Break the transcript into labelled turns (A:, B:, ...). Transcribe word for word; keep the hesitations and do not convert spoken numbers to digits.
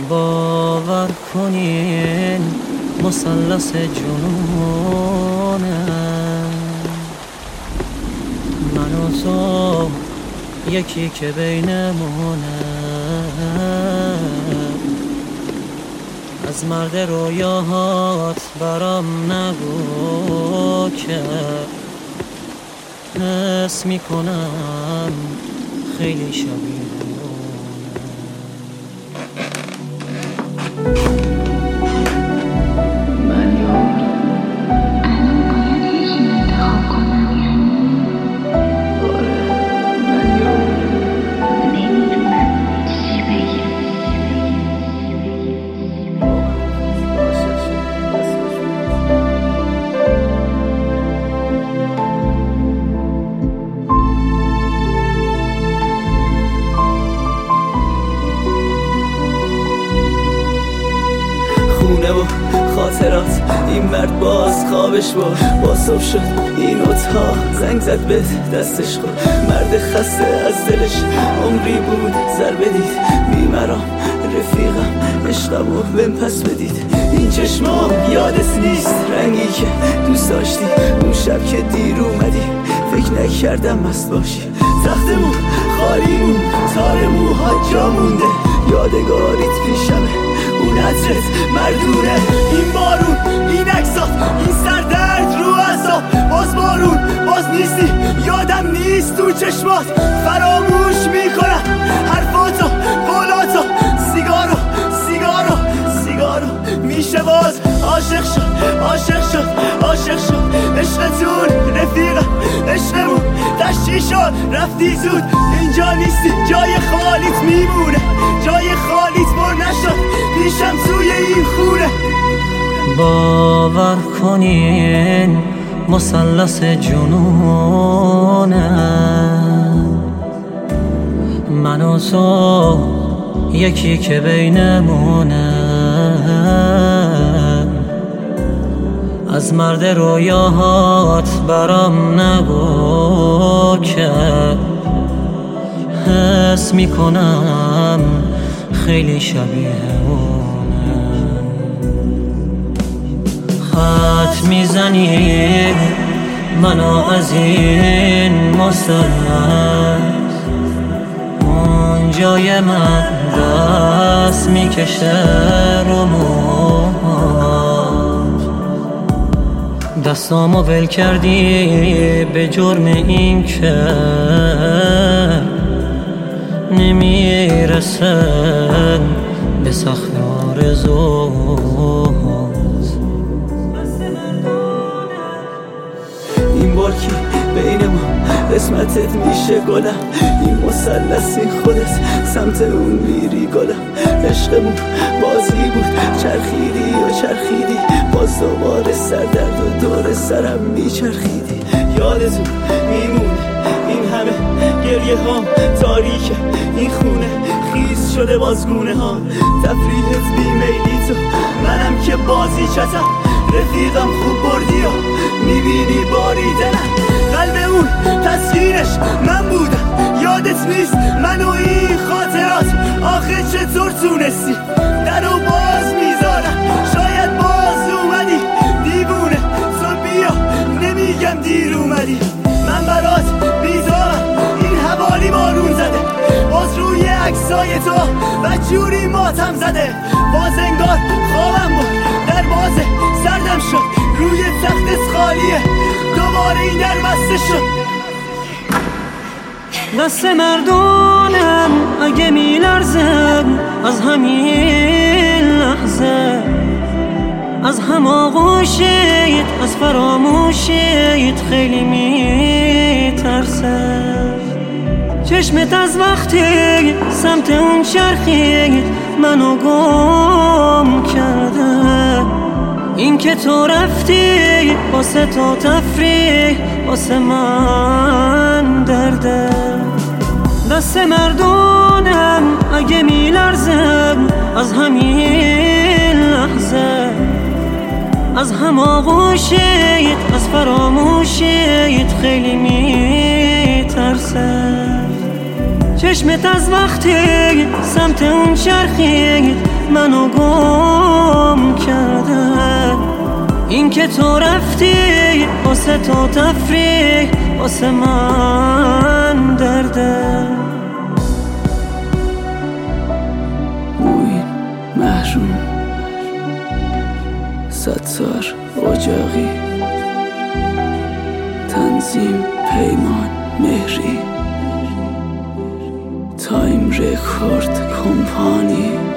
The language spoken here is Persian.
A: باور کنین مثلث جنونه، من و تو یکی که بینمونه. از مرد رویاهات برام نگو که حس میکنم خیلی شبیه
B: خونه و خاطرات، این مرد باز خوابش برد. با صبح شد این اتاق، زنگ زد به دستش خورد. مرد خسته از دلش عمری بود ضربه دید. بیمرام رفیقم عشقمو بهم پس بدید. این چشمام یادت نیست رنگی که دوست داشتی، اون شب که دیر اومدی فکر نکردم مست باشی. تختمون خالی مون، تار موها جا مونده، یادگاریت پیشمه، اون عطرت مردونه. این بارون، این عکسات، این سردرد رو اعصاب، باز بارون، باز نیستی، یادم نیست تو چشمات. فراموش میکنم حرفاتو، قولاتو، سیگارو، سیگارو، سیگارو. میشه باز عاشق شد، عاشق شد، عاشق شد. عشقتون رفیقم، عشقمون تشتی شد. رفتی زود، اینجا نیستی، جای خالیت میمونه، جای خالیت پر نشد پیشم توی این خونه.
A: باور کنین مثلث جنونه، من و تو یکی که بینمونه. از مرد رویاهات برام نگو که حس میکنم خیلی شبیه اونه. خط میزنی منو از این مثلث، اون جای من دست میکشه رو موهات. دستامو ول کردی به جرم این که نمیرسن به سخت آرزوات.
B: این بار که بین ما قسمتت میشه گلم، این مثلث این خودت سمت اون میری گلم. عشقمون بازی بود، چرخیدی و چرخیدی، باز دوباره سردرد و دور سرم میچرخیدی. یادتون میمونه این همه گریه ها، تاریکه این خونه، خیز شده بازگونه ها. تفریحت بیمیلی تو، منم که بازی چتم. رفیقم خوب بردی و میبینی باریدنم. قلب اون تصویرش من بودم، یادت نیست من و این خاطرات. آخه چطور تونستی درو باز میذارم، شاید باز اومدی دیوونه. تو بیا نمیگم دیر اومدی، من برات بیزارم. این حوالی بارون زده، باز روی عکسای تو و جوری ماتم زده. باز انگار خوابم بود، در بازه سردم شد، روی تخت خالیه، دوباره این در بسته شد.
A: دست مردونم اگه میلرزم از همین لحظه، از هم آغوشیت، از فراموشیت خیلی میترسم. چشمت از وقتی سمت اون چرخید منو گم کرده. این که تو رفتی واسه تو تفریح، واسه من درده. دست مردونم اگه میلرزم از همین لحظه، از هم آغوشیت، از فراموشیت خیلی میترسم. چشمت از وقتی سمت اون چرخید منو گم کرده. این که تو رفتی واسه تو تفریح، واسه من درده.
B: موین محروم، ستار اجاقی، تنظیم پیمان مهری، تایم رکورد کمپانی.